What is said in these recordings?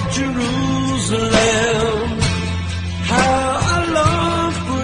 Jerusalem, how I long for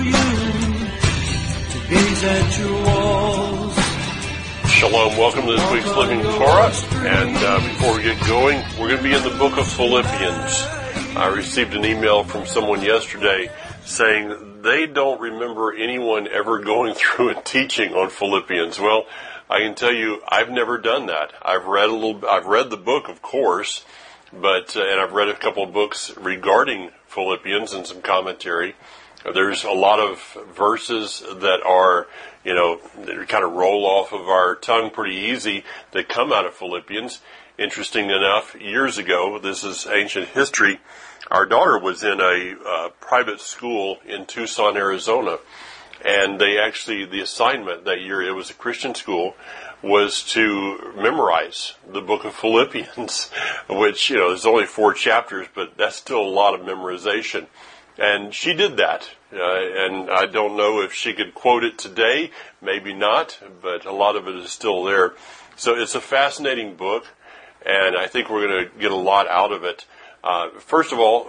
you to gaze at your walls. Shalom, welcome to this week's Living Torah, and before we get going, we're going to be in the book of Philippians. I received an email from someone yesterday saying they don't remember anyone ever going through and teaching on Philippians. Well, I can tell you, I've never done that. I've read the book, of course, but and I've read a couple of books regarding Philippians and some commentary. There's a lot of verses that are, that kind of roll off of our tongue pretty easy that come out of Philippians. Interesting enough, years ago, this is ancient history, our daughter was in a private school in Tucson, Arizona, and the assignment that year, it was a Christian school, was to memorize the book of Philippians, which, there's only 4 chapters, but that's still a lot of memorization. And she did that, and I don't know if she could quote it today, maybe not, but a lot of it is still there. So it's a fascinating book, and I think we're going to get a lot out of it. First of all,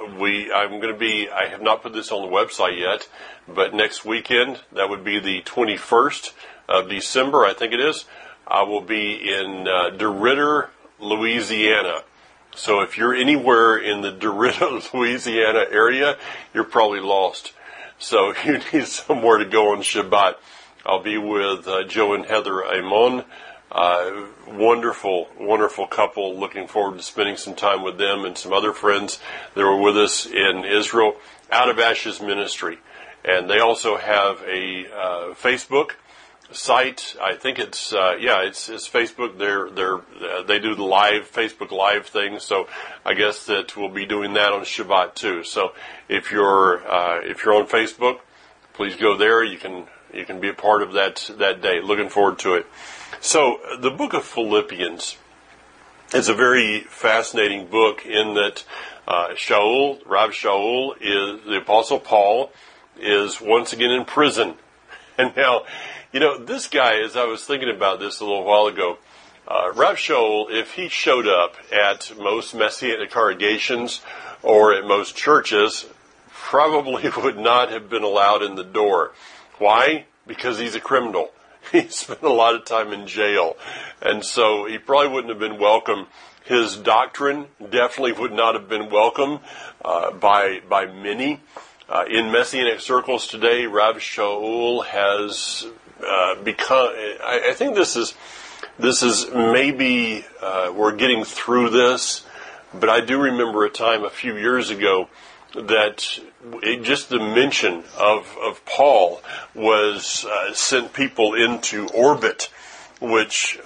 I have not put this on the website yet, but next weekend, that would be the 21st of December, I think it is, I will be in DeRidder, Louisiana. So if you're anywhere in the DeRidder, Louisiana area, you're probably lost. So if you need somewhere to go on Shabbat, I'll be with Joe and Heather Amon. Wonderful, wonderful couple. Looking forward to spending some time with them and some other friends that were with us in Israel, Out of Ashes Ministry. And they also have a Facebook site. I think it's Facebook. They do the live Facebook Live thing. So I guess that we'll be doing that on Shabbat too. So if you're on Facebook, please go there. You can be a part of that day. Looking forward to it. So the book of Philippians is a very fascinating book in that Rav Shaul, is the Apostle Paul, is once again in prison. And now, this guy, as I was thinking about this a little while ago, Rav Shaul, if he showed up at most Messianic congregations or at most churches, probably would not have been allowed in the door. Why? Because he's a criminal. He spent a lot of time in jail, and so he probably wouldn't have been welcome. His doctrine definitely would not have been welcome by many. In Messianic circles today, Rav Shaul has become. I think this is maybe we're getting through this, but I do remember a time a few years ago that just the mention of Paul was sent people into orbit, which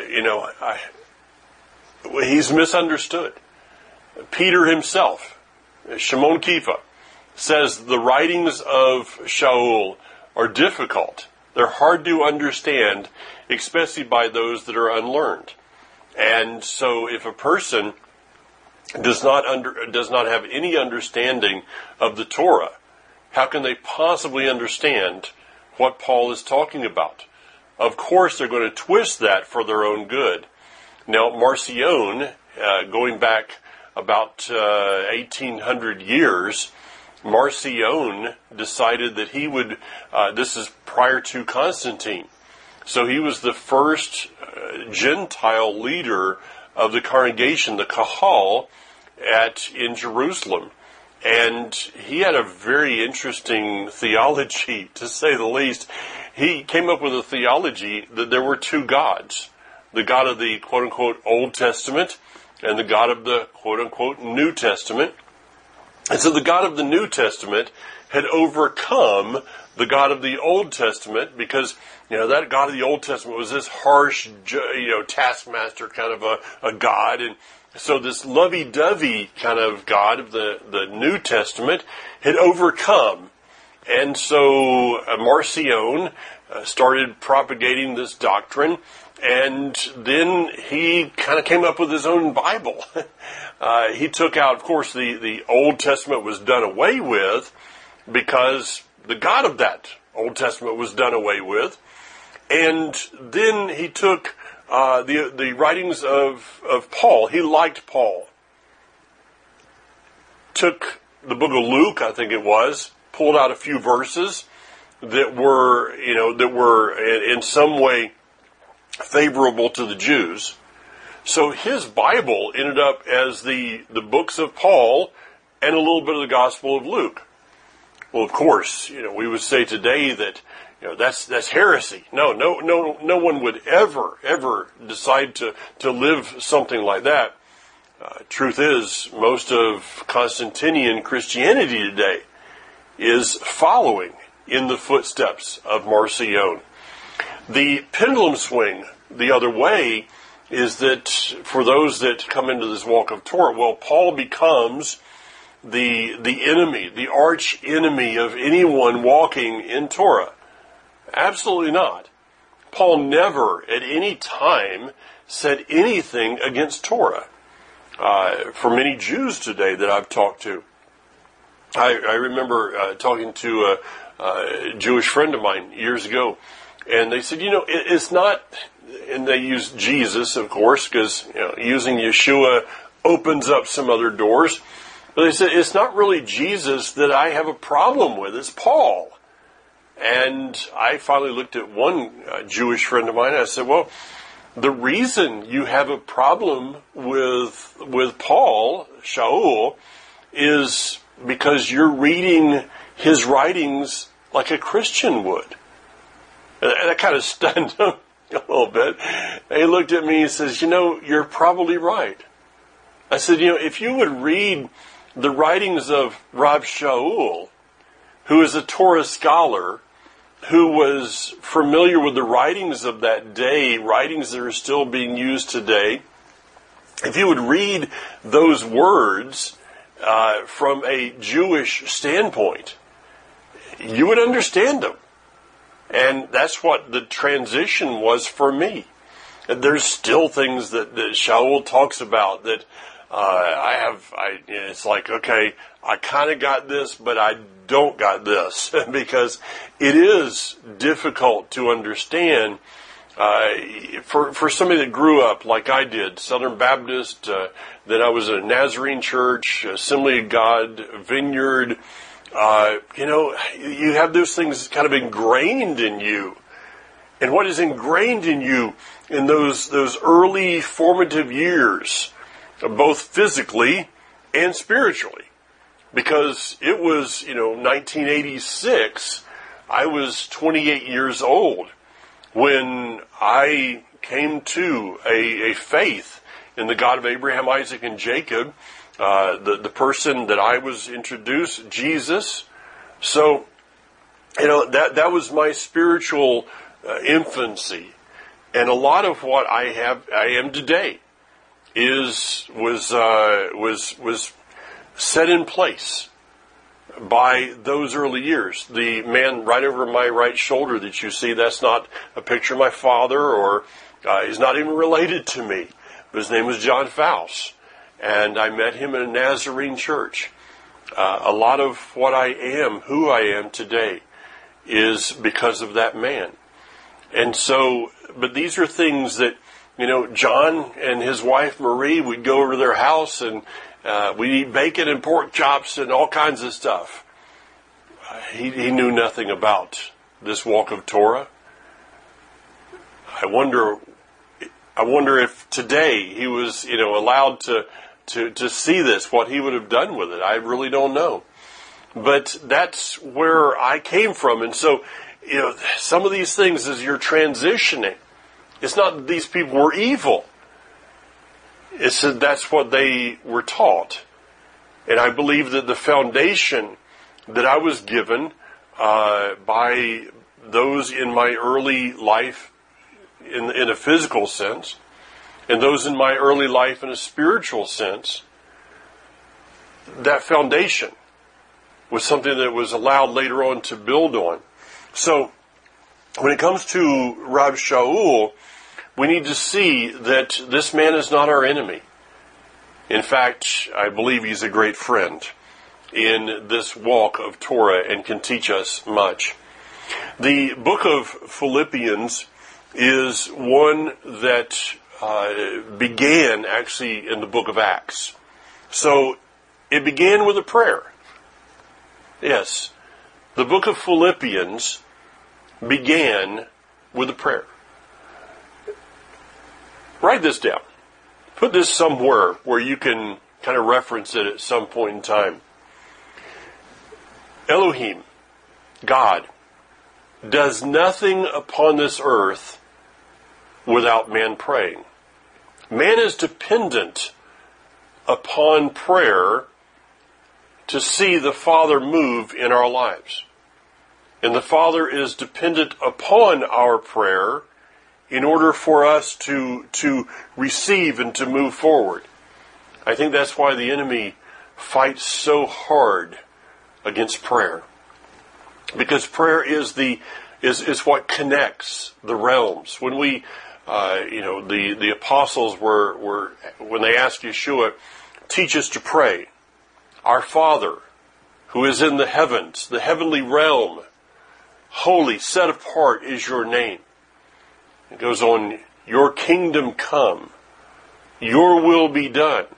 he's misunderstood. Peter himself, Shimon Kefa, says the writings of Shaul are difficult. They're hard to understand, especially by those that are unlearned. And so if a person does not have any understanding of the Torah, how can they possibly understand what Paul is talking about? Of course, they're going to twist that for their own good. Now, Marcion, going back about 1800 years, Marcion decided that he would, this is prior to Constantine, so he was the first Gentile leader of the congregation, the Kahal, in Jerusalem. And he had a very interesting theology, to say the least. He came up with a theology that there were 2 gods. The God of the quote-unquote Old Testament and the God of the quote-unquote New Testament. And so the God of the New Testament had overcome the God of the Old Testament because, that God of the Old Testament was this harsh, taskmaster kind of a God. And so this lovey-dovey kind of God of the New Testament had overcome. And so Marcion started propagating this doctrine, and then he kind of came up with his own Bible. He took out, of course, the Old Testament was done away with because the God of that Old Testament was done away with. And then he took the writings of Paul. He liked Paul. took the book of Luke, I think it was, pulled out a few verses that were in some way favorable to the Jews. So his Bible ended up as the books of Paul and a little bit of the Gospel of Luke. Well, of course, we would say today that that's heresy. No one would ever decide to live something like that. Truth is, most of Constantinian Christianity today is following in the footsteps of Marcion. The pendulum swing the other way is that for those that come into this walk of Torah, well, Paul becomes the enemy, the arch enemy of anyone walking in Torah. Absolutely not. Paul never at any time said anything against Torah. For many Jews today that I've talked to, I remember talking to a Jewish friend of mine years ago, and they said, it's not, and they used Jesus, of course, because using Yeshua opens up some other doors. But they said, it's not really Jesus that I have a problem with, it's Paul. And I finally looked at one Jewish friend of mine, and I said, well, the reason you have a problem with Paul, Shaul, is because you're reading his writings like a Christian would. And that kind of stunned him a little bit. And he looked at me and says, you're probably right. I said, if you would read the writings of Rav Shaul, who is a Torah scholar, who was familiar with the writings of that day, writings that are still being used today, if you would read those words from a Jewish standpoint, you would understand them. And that's what the transition was for me. And there's still things that Shaul talks about that it's like, okay, I kind of got this, but I don't got this, because it is difficult to understand for somebody that grew up like I did, Southern Baptist, then I was at a Nazarene church, Assembly of God, Vineyard. You have those things kind of ingrained in you. And what is ingrained in you in those early formative years, both physically and spiritually? Because it was, 1986, I was 28 years old when I came to a faith in the God of Abraham, Isaac, and Jacob, the person that I was introduced, Jesus. So, that was my spiritual infancy. And a lot of what I am today was set in place by those early years. The man right over my right shoulder that you see, that's not a picture of my father, or he's not even related to me. But his name was John Faust, and I met him in a Nazarene church. A lot of what I am, who I am today, is because of that man. And so, but these are things that, John and his wife Marie would go over to their house, and we'd eat bacon and pork chops and all kinds of stuff. He knew nothing about this walk of Torah. I wonder if today he was, allowed to see this, what he would have done with it. I really don't know. But that's where I came from. And so, some of these things as you're transitioning, it's not that these people were evil. It's that that's what they were taught. And I believe that the foundation that I was given by those in my early life in a physical sense, and those in my early life in a spiritual sense, that foundation was something that was allowed later on to build on. So, when it comes to Rav Shaul, we need to see that this man is not our enemy. In fact, I believe he's a great friend in this walk of Torah and can teach us much. The book of Philippians is one that began actually in the book of Acts. So It began with a prayer. Yes, the book of Philippians began with a prayer. Write this down. Put this somewhere where you can kind of reference it at some point in time. Elohim, God, does nothing upon this earth without man praying. Man is dependent upon prayer to see the Father move in our lives. And the Father is dependent upon our prayer in order for us to receive and to move forward. I think that's why the enemy fights so hard against prayer. Because prayer is what connects the realms. When we, the apostles were when they asked Yeshua, teach us to pray. Our Father, who is in the heavens, the heavenly realm, holy, set apart is your name. It goes on, your kingdom come, your will be done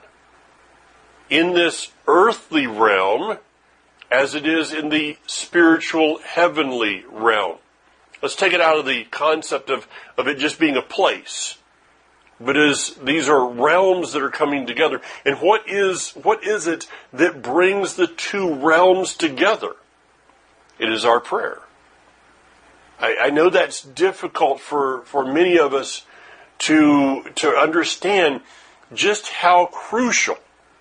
in this earthly realm as it is in the spiritual heavenly realm. Let's take it out of the concept of it just being a place. But these are realms that are coming together. And what is it that brings the two realms together? It is our prayer. I know that's difficult for many of us to understand just how crucial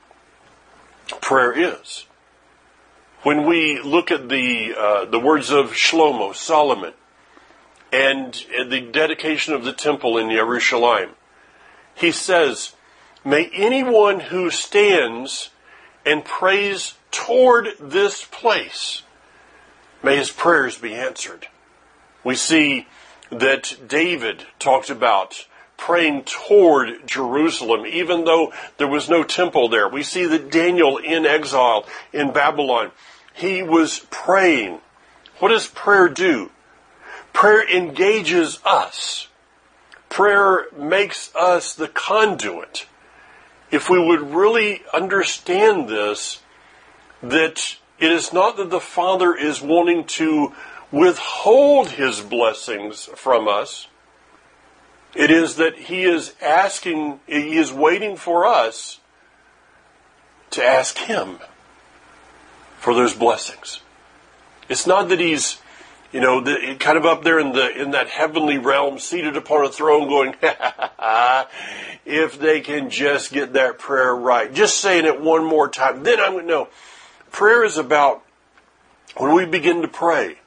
prayer is. When we look at the words of Shlomo, Solomon, and the dedication of the temple in Yerushalayim, he says, may anyone who stands and prays toward this place, may his prayers be answered. We see that David talked about praying toward Jerusalem, even though there was no temple there. We see that Daniel in exile in Babylon, he was praying. What does prayer do? Prayer engages us. Prayer makes us the conduit. If we would really understand this, that it is not that the Father is wanting to withhold His blessings from us. It is that He is waiting for us to ask Him for those blessings. It's not that He's kind of up there in that heavenly realm, seated upon a throne going, if they can just get that prayer right. Just saying it one more time. Then I'm going to know. Prayer is about when we begin to pray.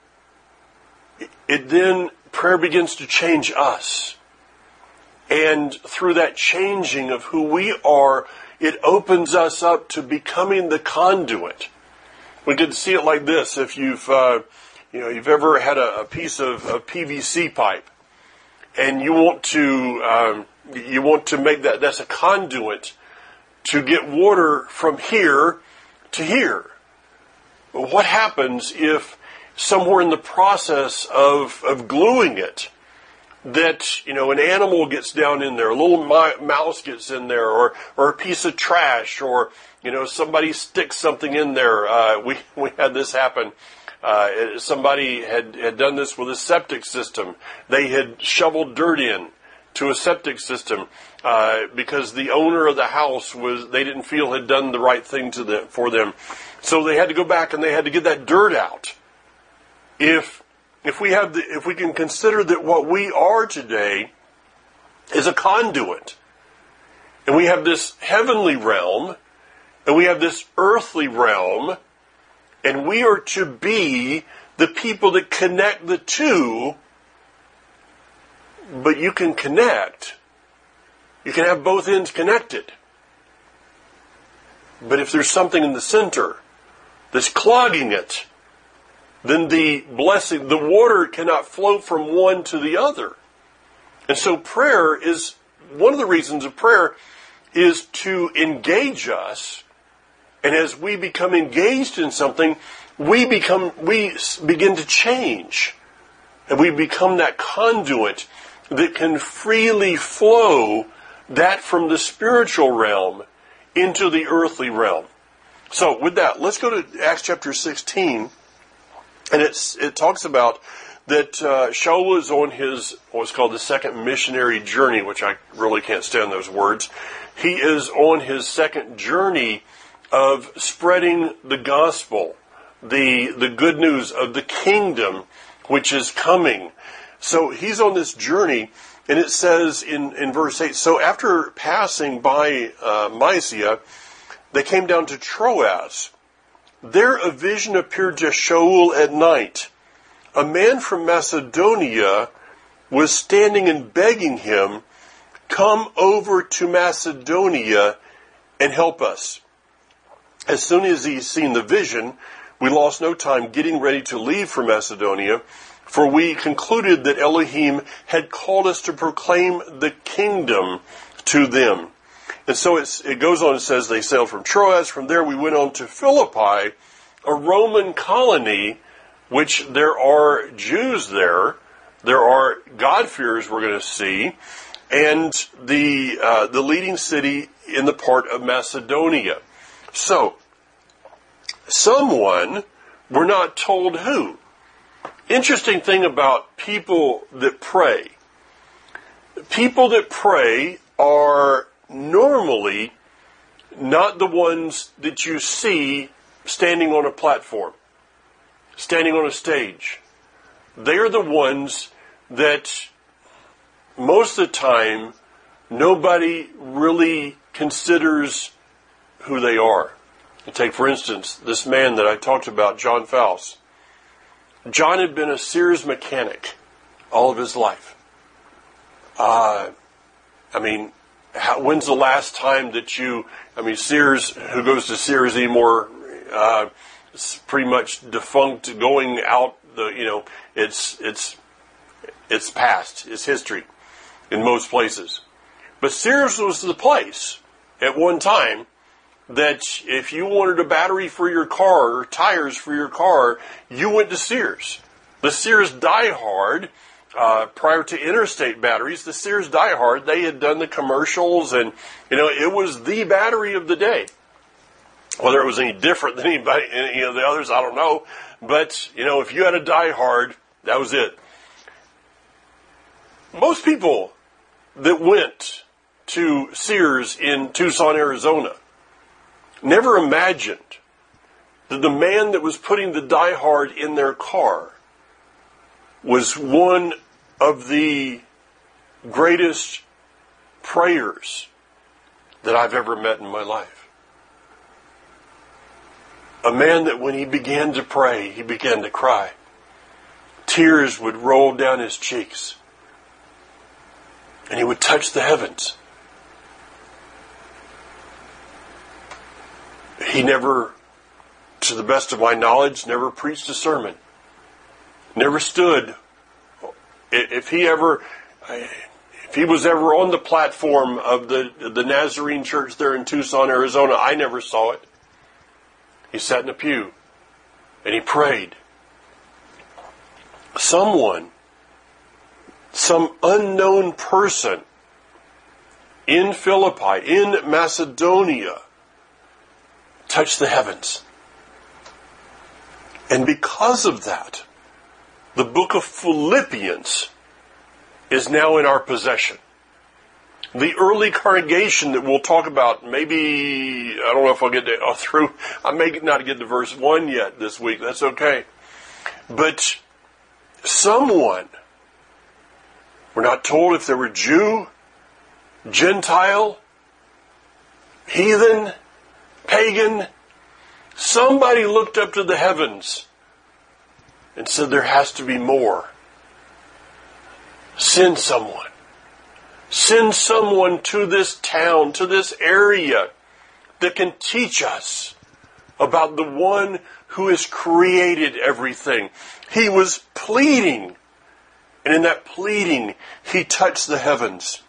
Prayer begins to change us. And through that changing of who we are, it opens us up to becoming the conduit. We can see it like this. If you've ever had a piece of PVC pipe, and you want to make that's a conduit to get water from here to here. Well, what happens if somewhere in the process of gluing it, that an animal gets down in there, a little mouse gets in there, or a piece of trash, or somebody sticks something in there. We had this happen. Somebody had done this with a septic system. They had shoveled dirt in to a septic system because the owner of the house they didn't feel had done the right thing for them. So they had to go back and they had to get that dirt out. If we can consider that what we are today is a conduit, and we have this heavenly realm, and we have this earthly realm, and we are to be the people that connect the two, but you can connect. You can have both ends connected. But if there's something in the center that's clogging it, then the blessing, the water cannot flow from one to the other. And so prayer is, one of the reasons of prayer is to engage us. And as we become engaged in something, we begin to change. And we become that conduit that can freely flow that from the spiritual realm into the earthly realm. So with that, let's go to Acts chapter 16, and it talks about that Shaul is on his what's called the second missionary journey, which I really can't stand those words. He is on his second journey of spreading the gospel, the good news of the kingdom which is coming. So he's on this journey, and it says in verse 8, so after passing by Mysia, they came down to Troas. There a vision appeared to Shaul at night. A man from Macedonia was standing and begging him, come over to Macedonia and help us. As soon as he seen the vision, we lost no time getting ready to leave for Macedonia, for we concluded that Elohim had called us to proclaim the kingdom to them. And so it goes on and says they sailed from Troas. From there we went on to Philippi, a Roman colony, which there are Jews there. There are God-fearers we're going to see, and the leading city in the part of Macedonia. So, someone, we're not told who. Interesting thing about people that pray. People that pray are normally not the ones that you see standing on a platform, standing on a stage. They're the ones that most of the time nobody really considers who they are. Take, for instance, this man that I talked about, John Faust. John had been a Sears mechanic all of his life. When's the last time that Sears, who goes to Sears anymore, it's pretty much defunct, going out, it's past, it's history in most places. But Sears was the place at one time that if you wanted a battery for your car or tires for your car, you went to Sears. The Sears diehard, prior to Interstate Batteries, the Sears diehard, they had done the commercials, and it was the battery of the day. Whether it was any different than any of the others, I don't know. But if you had a diehard, that was it. Most people that went to Sears in Tucson, Arizona, never imagined that the man that was putting the diehard in their car was one of the greatest prayers that I've ever met in my life. A man that when he began to pray, he began to cry. Tears would roll down his cheeks. And he would touch the heavens. He never, to the best of my knowledge, never preached a sermon. Never stood. If he was ever on the platform of the Nazarene church there in Tucson, Arizona, I never saw it. He sat in a pew and he prayed. Some unknown person in Philippi, in Macedonia, touched the heavens. And because of that, the book of Philippians is now in our possession. The early congregation that we'll talk about, maybe, I don't know if I'll get through, I may not get to verse 1 yet this week, that's okay. But someone, we're not told if they were Jew, Gentile, heathen, pagan, somebody looked up to the heavens and said there has to be more. Send someone. Send someone to this town, to this area that can teach us about the one who has created everything. He was pleading, and in that pleading, he touched the heavens.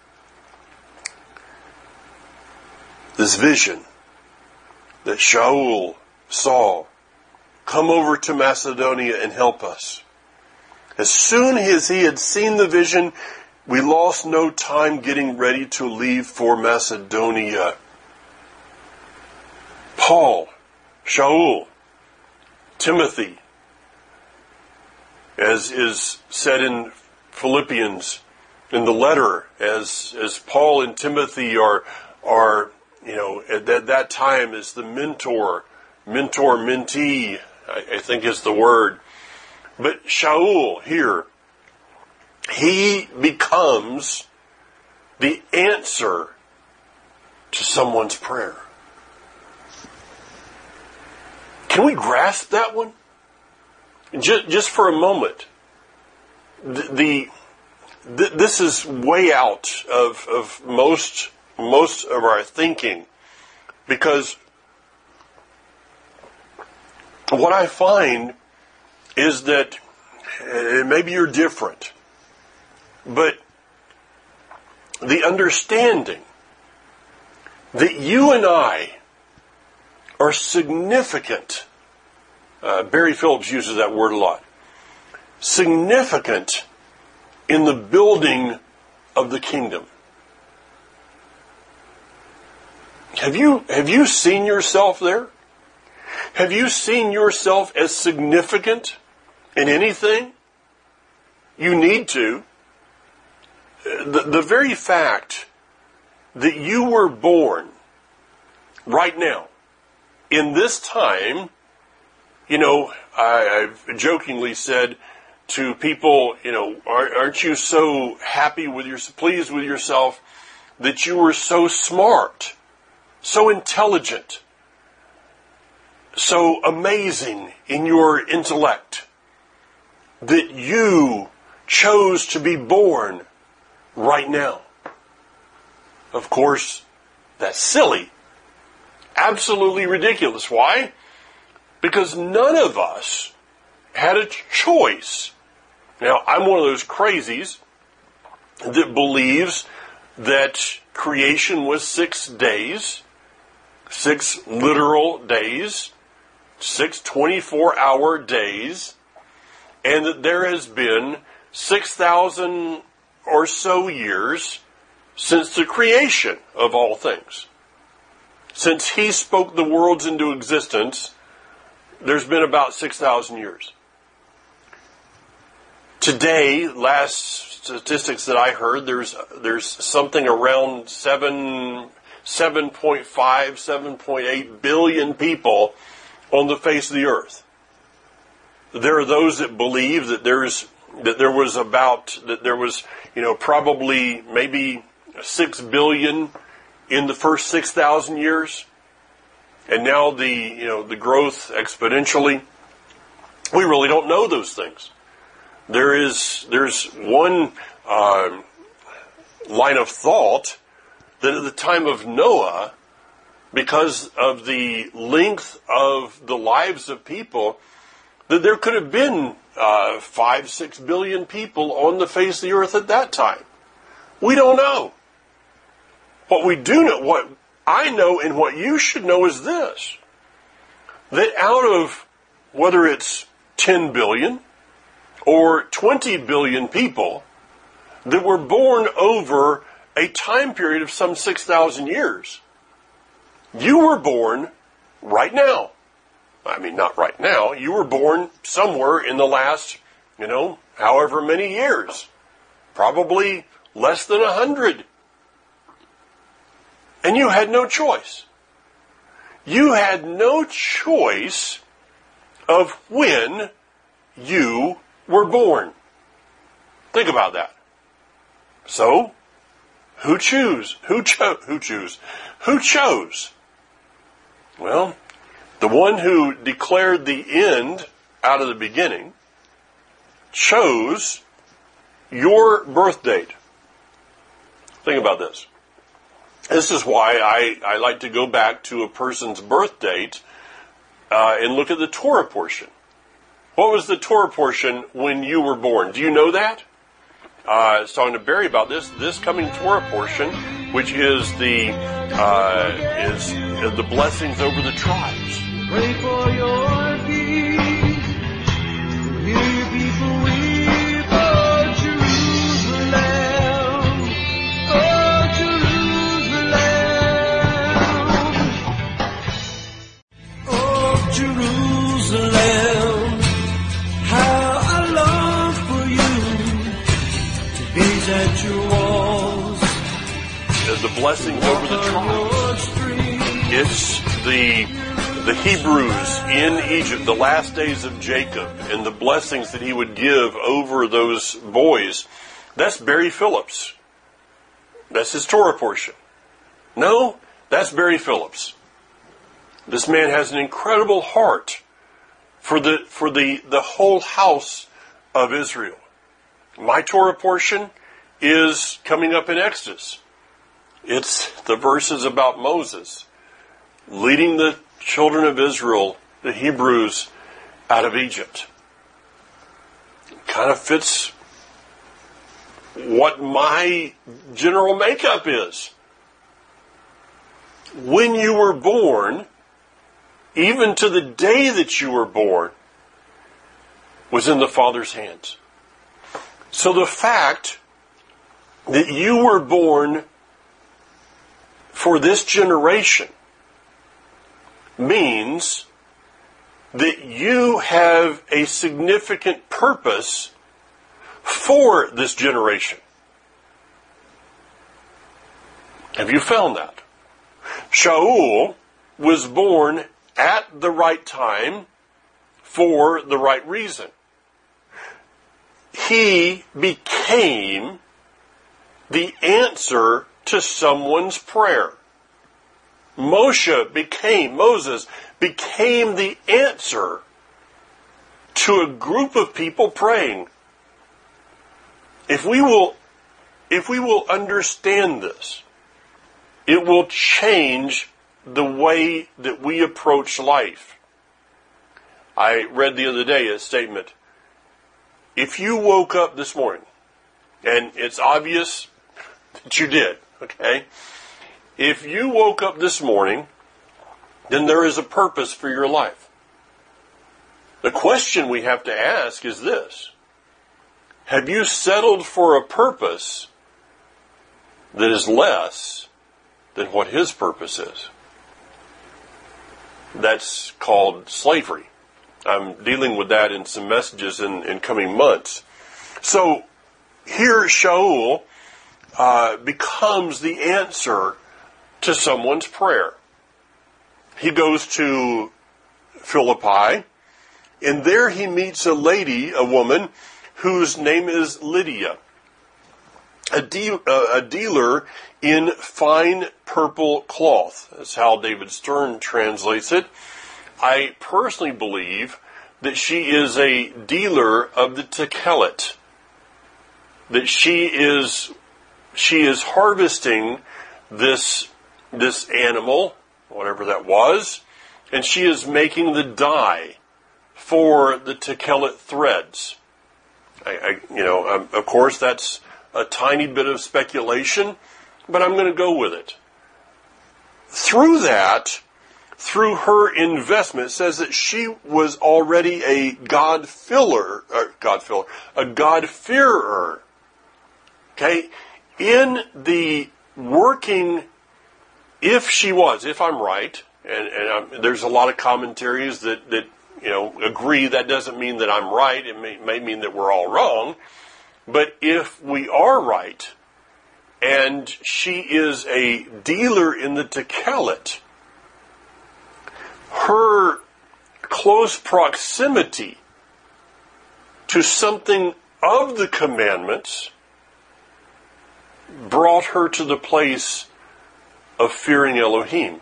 This vision that Shaul saw, come over to Macedonia and help us. As soon as he had seen the vision, we lost no time getting ready to leave for Macedonia. Paul, Shaul, Timothy, as is said in Philippians, in the letter, as Paul and Timothy are at that time as the mentee, I think is the word. But Shaul here, he becomes the answer to someone's prayer. Can we grasp that one? Just for a moment. This is way out of most of our thinking, because what I find is that, and maybe you're different, but the understanding that you and I are significant, Barry Phillips uses that word a lot, significant in the building of the kingdom. Have you seen yourself there? Have you seen yourself as significant in anything? You need to. The very fact that you were born right now, in this time, I've jokingly said to people, aren't you so happy pleased with yourself that you were so smart, so intelligent, so amazing in your intellect, that you chose to be born right now? Of course, that's silly. Absolutely ridiculous. Why? Because none of us had a choice. Now, I'm one of those crazies that believes that creation was 6 days, 6 literal days, 6 24-hour days, and that there has been 6,000 or so years since the creation of all things. Since he spoke the worlds into existence, there's been about 6,000 years. Today, last statistics that I heard, there's something around 7.5, 7.8 billion people on the face of the earth. There are those that believe that there was probably maybe 6 billion in the first 6,000 years, and now the growth exponentially. We really don't know those things. There's one line of thought that at the time of Noah, because of the length of the lives of people, that there could have been 5-6 billion people on the face of the earth at that time. We don't know. What we do know, what I know and what you should know is this, that out of whether it's 10 billion or 20 billion people that were born over a time period of some 6,000 years, you were born right now. I mean, not right now. You were born somewhere in the last, however many years. Probably less than 100. And you had no choice. You had no choice of when you were born. Think about that. So, who chose? Who chose? Well, the one who declared the end out of the beginning chose your birth date. Think about this. This is why I like to go back to a person's birth date and look at the Torah portion. What was the Torah portion when you were born? Do you know that? I was talking to Barry about this. This coming Torah portion, which is the blessings over the tribes. Pray for your peace. Hear your people weep. Oh, Jerusalem. Jerusalem, how I long for you to gaze at your walls. The blessings over the tribes. It's the Hebrews in Egypt, the last days of Jacob, and the blessings that he would give over those boys. That's Barry Phillips. That's his Torah portion. No, that's Barry Phillips. This man has an incredible heart for the whole house of Israel. My Torah portion is coming up in Exodus. It's the verses about Moses leading the children of Israel, the Hebrews, out of Egypt. Kind of fits what my general makeup is. When you were born, even to the day that you were born, was in the Father's hands. So the fact that you were born for this generation means that you have a significant purpose for this generation. Have you found that? Shaul was born at the right time for the right reason. He became the answer to someone's prayer. Moses became the answer to a group of people praying. If we will understand this, it will change the way that we approach life. I read the other day a statement. If you woke up this morning, and it's obvious that you did, okay? If you woke up this morning, then there is a purpose for your life. The question we have to ask is this: have you settled for a purpose that is less than what his purpose is? That's called slavery. I'm dealing with that in some messages in coming months. So here Shaul becomes the answer to someone's prayer. He goes to Philippi, and there he meets a woman whose name is Lydia, a dealer in fine purple cloth. That's how David Stern translates it. I personally believe that she is a dealer of the tekelet, that she is harvesting this animal, whatever that was, and she is making the dye for the tekelet threads. Of course, that's a tiny bit of speculation, but I'm going to go with it. Through her investment, it says that she was already a God-fearer. Okay? In the working, if I'm right, and there's a lot of commentaries that agree that doesn't mean that I'm right. It may mean that we're all wrong. But if we are right, and she is a dealer in the tekelet, her close proximity to something of the commandments brought her to the place of fearing Elohim.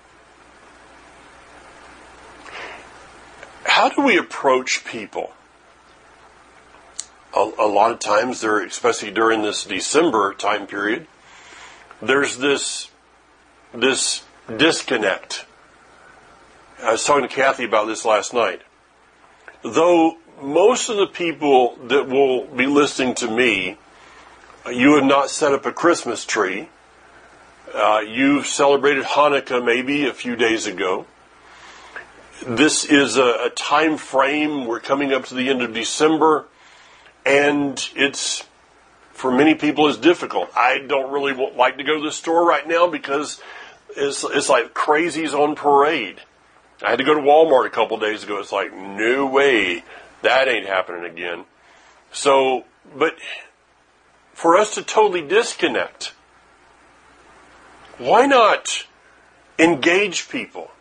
How do we approach people? A lot of times, especially during this December time period, there's this disconnect. I was talking to Kathy about this last night. Though most of the people that will be listening to me, you have not set up a Christmas tree. You've celebrated Hanukkah maybe a few days ago. This is a time frame. We're coming up to the end of December, and it's, for many people, it's difficult. I don't really like to go to the store right now because it's like crazies on parade. I had to go to Walmart a couple days ago. It's like, no way, that ain't happening again. So, but for us to totally disconnect, why not engage people?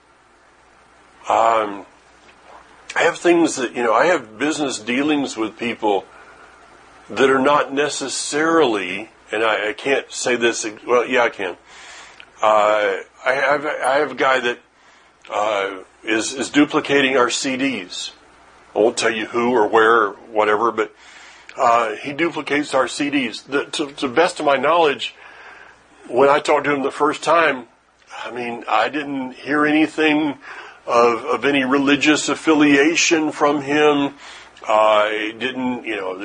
I have things that, I have business dealings with people that are not necessarily, and I can't say this, well, yeah, I can. I have a guy that is duplicating our CDs. I won't tell you who or where or whatever, but he duplicates our CDs. To the best of my knowledge, when I talked to him the first time, I didn't hear anything of any religious affiliation from him. He didn't,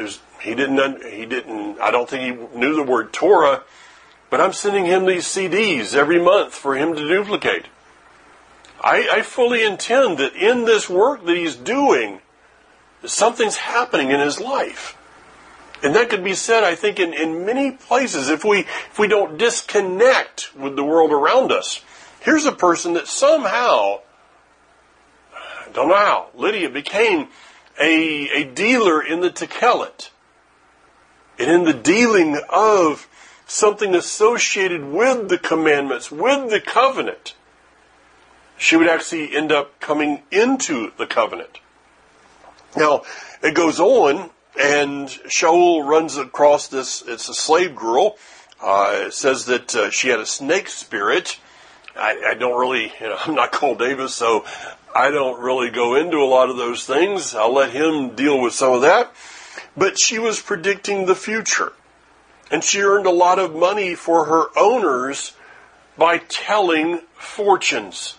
I don't think he knew the word Torah, but I'm sending him these CDs every month for him to duplicate. I fully intend that in this work that he's doing, something's happening in his life. And that could be said, I think, in many places. If we don't disconnect with the world around us. Here's a person that somehow, I don't know how, Lydia became a dealer in the Tekelet. And in the dealing of something associated with the commandments, with the covenant, she would actually end up coming into the covenant. Now, it goes on, and Shaul runs across this, it's a slave girl. It says that she had a snake spirit. I don't really, I'm not Cole Davis, so I don't really go into a lot of those things. I'll let him deal with some of that. But she was predicting the future. And she earned a lot of money for her owners by telling fortunes.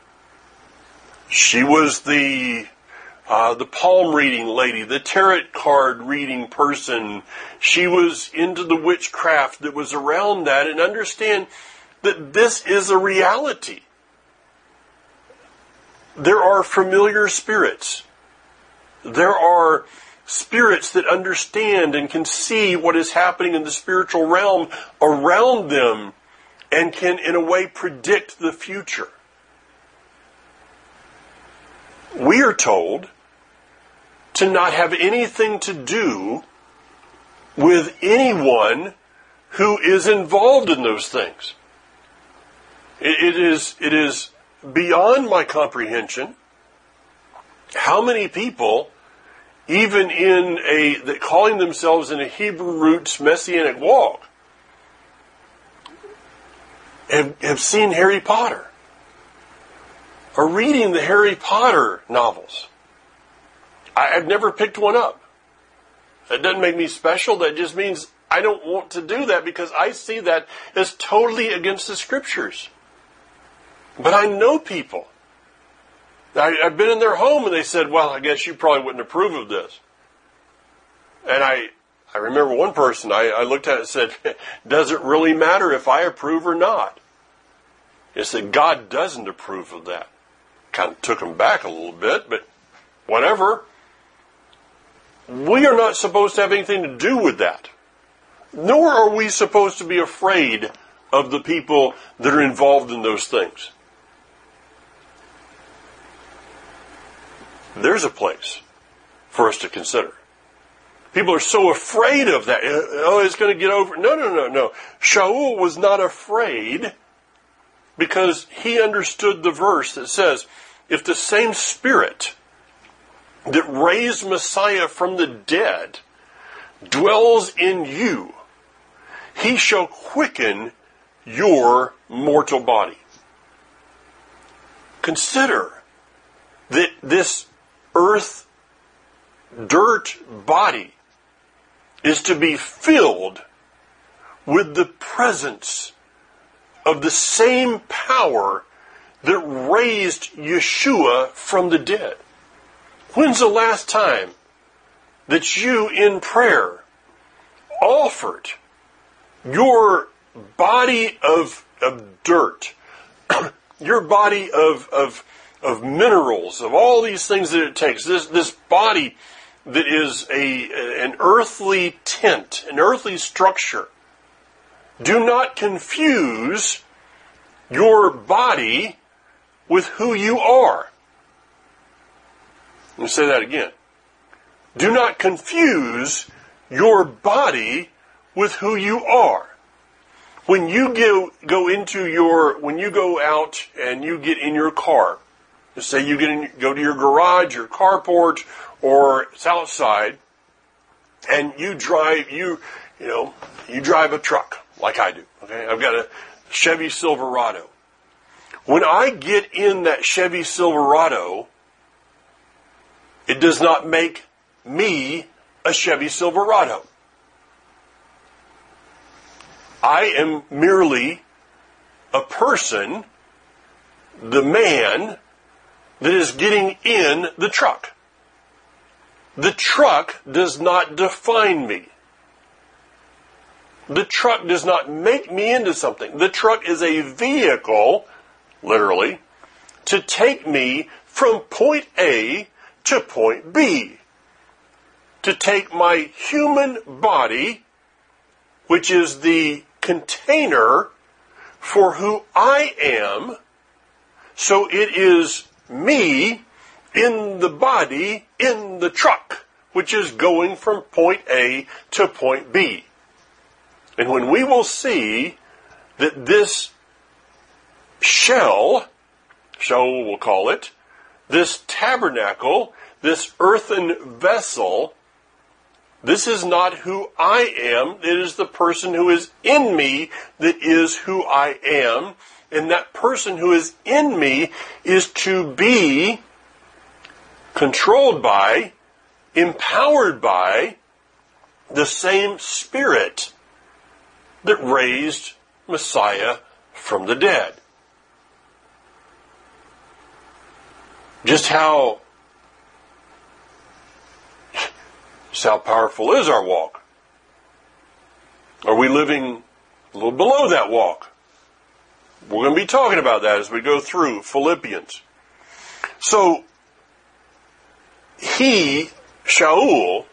She was the palm reading lady, the tarot card reading person. She was into the witchcraft that was around that, and understand that this is a reality. There are familiar spirits. There are spirits that understand and can see what is happening in the spiritual realm around them and can, in a way, predict the future. We are told to not have anything to do with anyone who is involved in those things. It is beyond my comprehension how many people, even that calling themselves in a Hebrew roots Messianic walk, have seen Harry Potter, or reading the Harry Potter novels. I've never picked one up. That doesn't make me special. That just means I don't want to do that, because I see that as totally against the Scriptures. But I know people. I've been in their home and they said, well, I guess you probably wouldn't approve of this. And I remember one person, I looked at it and said, does it really matter if I approve or not? It said, God doesn't approve of that. Kind of took them back a little bit, but whatever. We are not supposed to have anything to do with that. Nor are we supposed to be afraid of the people that are involved in those things. There's a place for us to consider. People are so afraid of that. Oh, it's going to get over. No. Shaul was not afraid, because he understood the verse that says, if the same Spirit that raised Messiah from the dead dwells in you, he shall quicken your mortal body. Consider that this earth, dirt body is to be filled with the presence of the same power that raised Yeshua from the dead. When's the last time that you in prayer offered your body of dirt, your body of minerals, of all these things that it takes, this body that is an earthly tent, an earthly structure? Do not confuse your body with who you are. Let me say that again. Do not confuse your body with who you are. When you when you go out and you get in your car, let's say you go to your garage, your carport, or it's outside, and you drive a truck like I do. Okay, I've got a Chevy Silverado. When I get in that Chevy Silverado, it does not make me a Chevy Silverado. I am merely a person, the man, that is getting in the truck. The truck does not define me. The truck does not make me into something. The truck is a vehicle, literally, to take me from point A to point B. To take my human body, which is the container for who I am, so it is me in the body in the truck, which is going from point A to point B. And when we will see that this shell we'll call it, this tabernacle, this earthen vessel, this is not who I am. It is the person who is in me that is who I am. And that person who is in me is to be controlled by, empowered by the same Spirit that raised Messiah from the dead. Just how powerful is our walk? Are we living a little below that walk? We're going to be talking about that as we go through Philippians. So, Shaul,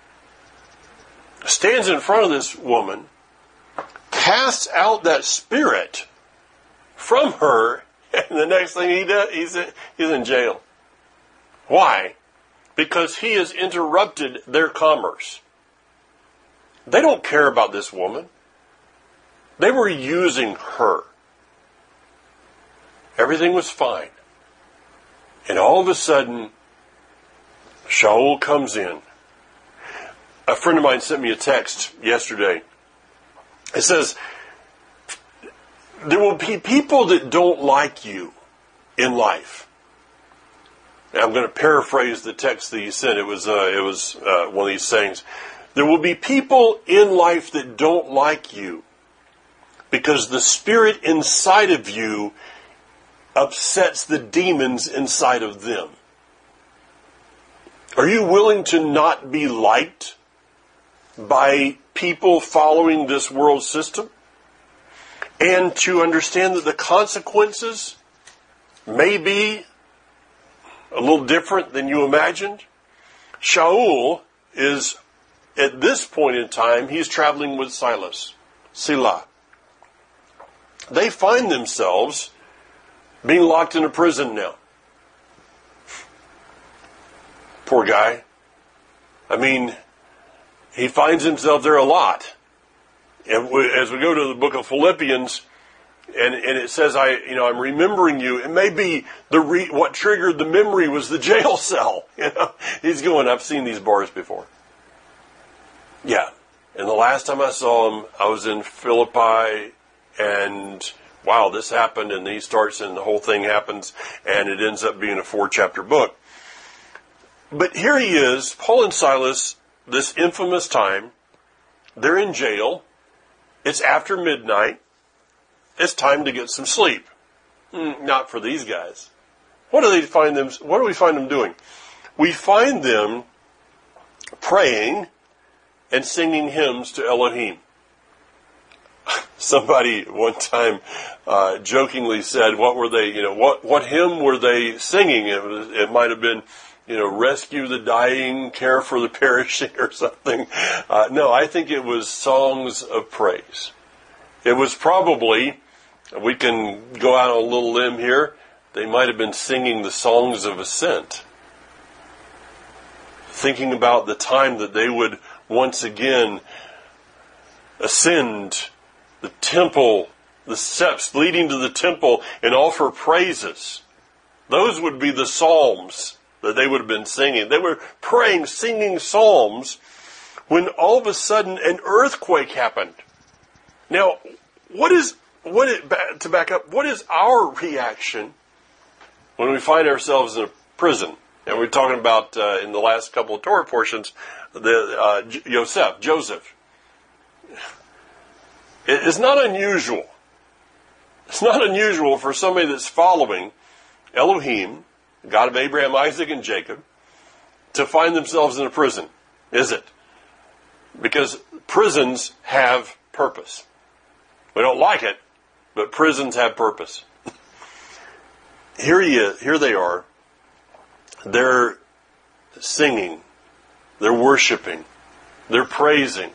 stands in front of this woman, casts out that spirit from her, and the next thing he does, he's in jail. Why? Because he has interrupted their commerce. They don't care about this woman. They were using her. Everything was fine. And all of a sudden, Shaul comes in. A friend of mine sent me a text yesterday. It says, there will be people that don't like you in life. Now, I'm going to paraphrase the text that he sent. It was one of these sayings. There will be people in life that don't like you because the spirit inside of you upsets the demons inside of them. Are you willing to not be liked by people following this world system? And to understand that the consequences may be a little different than you imagined? Shaul is, at this point in time, he's traveling with Selah. They find themselves being locked in a prison now. Poor guy. I mean, he finds himself there a lot. And as we go to the book of Philippians, and it says, I'm remembering you. It may be what triggered the memory was the jail cell. He's going, I've seen these bars before. Yeah. And the last time I saw him, I was in Philippi, and wow, this happened, and he starts, and the whole thing happens, and it ends up being a 4-chapter book. But here he is, Paul and Silas, this infamous time. They're in jail. It's after midnight. It's time to get some sleep. Not for these guys. What do we find them doing? We find them praying and singing hymns to Elohim. Somebody one time jokingly said, "What were they? What hymn were they singing?" It might have been, rescue the dying, care for the perishing, or something. No, I think it was songs of praise. It was probably, we can go out on a little limb here, they might have been singing the songs of ascent. thinking about the time that they would once again ascend the temple, the steps leading to the temple, and offer praises. Those would be the psalms that they would have been singing. They were praying, singing psalms, when all of a sudden an earthquake happened. Now, to back up, what is our reaction when we find ourselves in a prison? And we're talking about, in the last couple of Torah portions, Joseph. It's not unusual. It's not unusual for somebody that's following Elohim, God of Abraham, Isaac, and Jacob, to find themselves in a prison, is it? Because prisons have purpose. We don't like it, but prisons have purpose. Here they are. They're singing. They're worshiping. They're praising.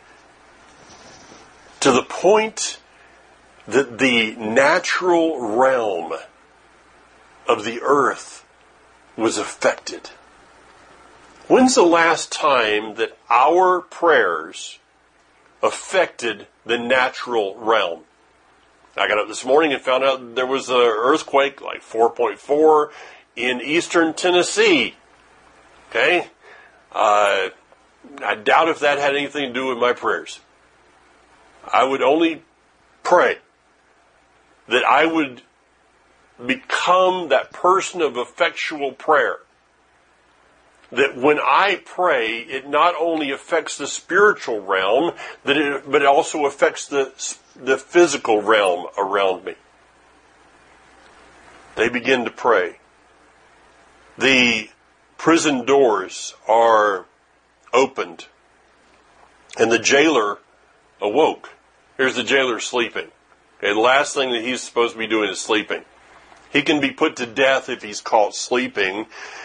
To the point that the natural realm of the earth was affected. When's the last time that our prayers affected the natural realm? I got up this morning and found out there was an earthquake, like 4.4, in eastern Tennessee. Okay? I doubt if that had anything to do with my prayers. I would only pray that I would become that person of effectual prayer. That when I pray, it not only affects the spiritual realm, but it also affects the physical realm around me. They begin to pray. The prison doors are opened, and the jailer awoke. Here's the jailer sleeping. Okay, the last thing that he's supposed to be doing is sleeping. He can be put to death if he's caught sleeping.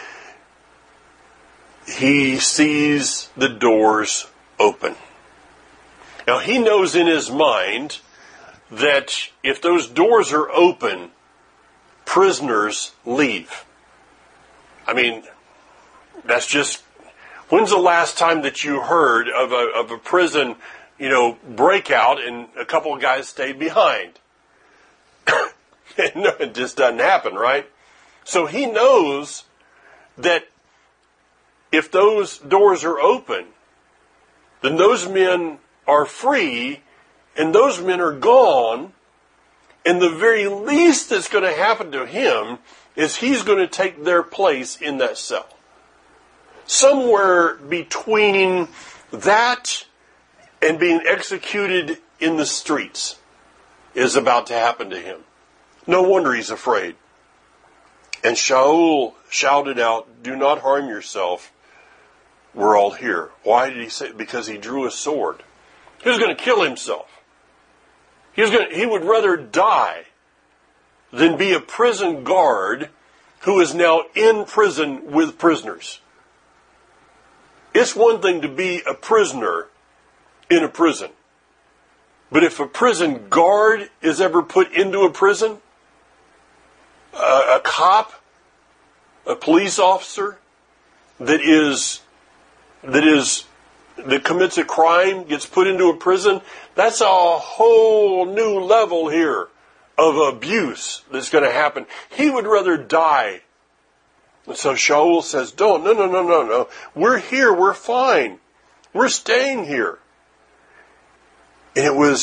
He sees the doors open. Now, he knows in his mind that if those doors are open, prisoners leave. I mean, that's just... When's the last time that you heard of a prison, breakout and a couple of guys stayed behind? No, it just doesn't happen, right? So he knows that if those doors are open, then those men are free and those men are gone, and the very least that's going to happen to him is he's going to take their place in that cell. Somewhere between that and being executed in the streets is about to happen to him. No wonder he's afraid. And Shaul shouted out, "Do not harm yourself. We're all here." Why did he say it? Because he drew a sword. He was going to kill himself. He would rather die than be a prison guard who is now in prison with prisoners. It's one thing to be a prisoner in a prison. But if a prison guard is ever put into a prison, a cop, a police officer that commits a crime, gets put into a prison, that's a whole new level here of abuse that's going to happen. He would rather die. And so Shaul says, no. We're here, we're fine. We're staying here. And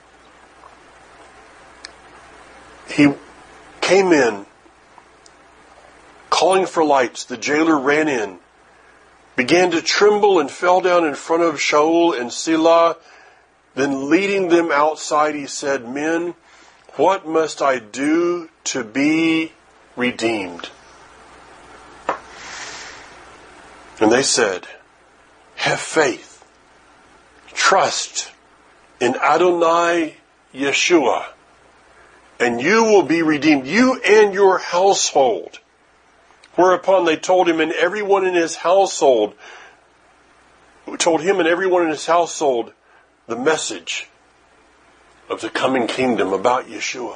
he came in, calling for lights. The jailer ran in, began to tremble and fell down in front of Shaul and Silah. Then leading them outside, he said, "Men, what must I do to be redeemed?" And they said, "Have faith, trust in Adonai Yeshua, and you will be redeemed, you and your household." Whereupon they told him and everyone in his household, the message of the coming kingdom about Yeshua.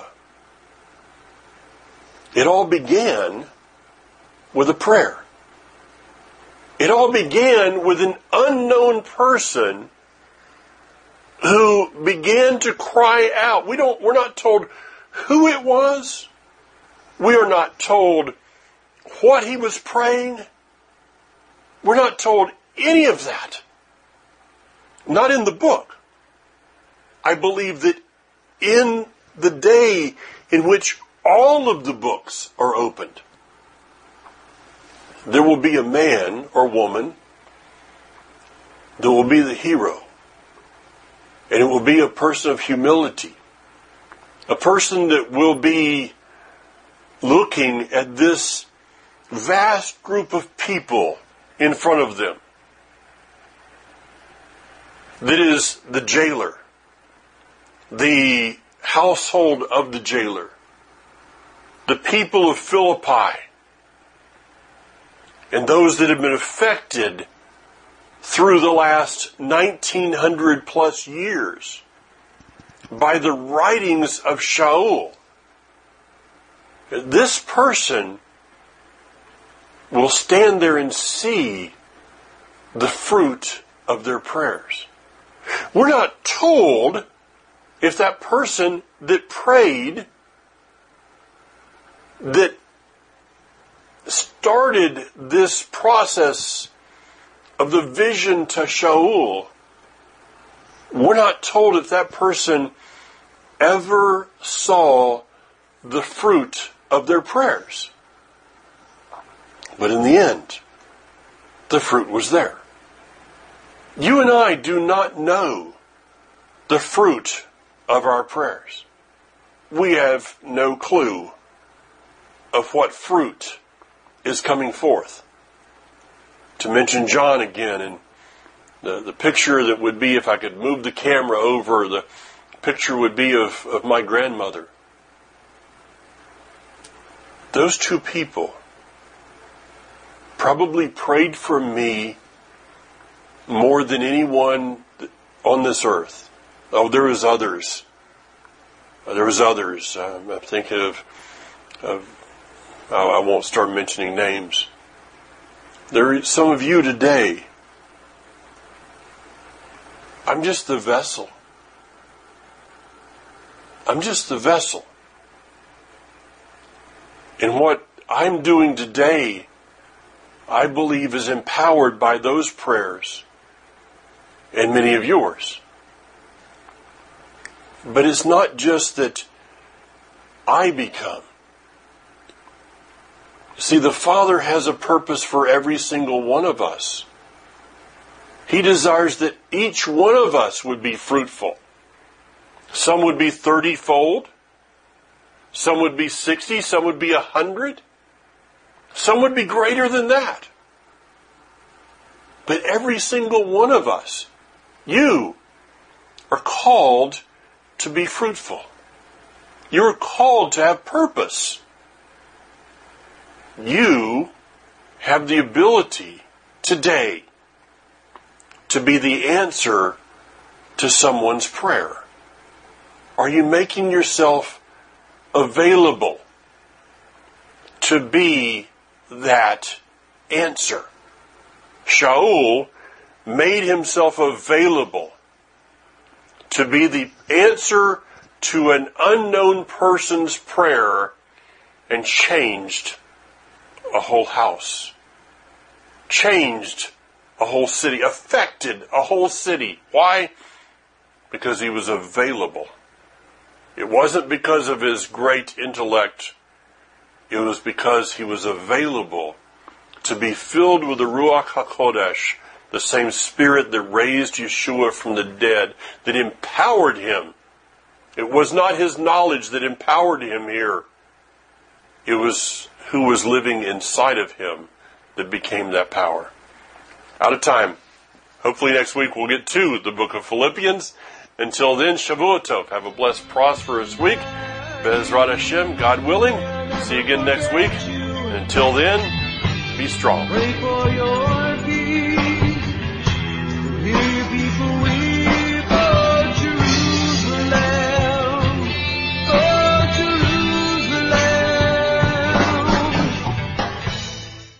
It all began with a prayer. It all began with an unknown person who began to cry out. We're not told who it was. We are not told what he was praying. We're not told any of that. Not in the book. I believe that in the day in which all of the books are opened, there will be a man or woman that will be the hero. And it will be a person of humility. A person that will be looking at this vast group of people in front of them. That is the jailer, the household of the jailer, the people of Philippi, and those that have been affected through the last 1900 plus years by the writings of Shaul. This person will stand there and see the fruit of their prayers. We're not told if that person that prayed, that started this process of the vision to Shaul, we're not told if that person ever saw the fruit of their prayers. But in the end, the fruit was there. You and I do not know the fruit of our prayers. We have no clue of what fruit is coming forth. To mention John again, and the picture that would be, if I could move the camera over, the picture would be of my grandmother. Those two people probably prayed for me more than anyone on this earth. Oh, there was others. I'm thinking of I won't start mentioning names. There are some of you today. I'm just the vessel. I'm just the vessel. And what I'm doing today, I believe, is empowered by those prayers and many of yours. But it's not just that I become. See, the Father has a purpose for every single one of us. He desires that each one of us would be fruitful. Some would be 30-fold. Some would be 60. Some would be 100. Some would be greater than that. But every single one of us, you are called to be fruitful. You're called to have purpose. You have the ability today to be the answer to someone's prayer. Are you making yourself available to be that answer? Shaul made himself available to be the answer to an unknown person's prayer and changed a whole house, changed a whole city, affected a whole city. Why? Because he was available. It wasn't because of his great intellect. It was because he was available to be filled with the Ruach HaKodesh, the same Spirit that raised Yeshua from the dead, that empowered him. It was not his knowledge that empowered him here. It was who was living inside of him that became that power. Out of time. Hopefully next week we'll get to the book of Philippians. Until then, Shavua Tov. Have a blessed, prosperous week. Be'ezrat Hashem, God willing. See you again next week. Until then, be strong. Pray for your peace. Hear your people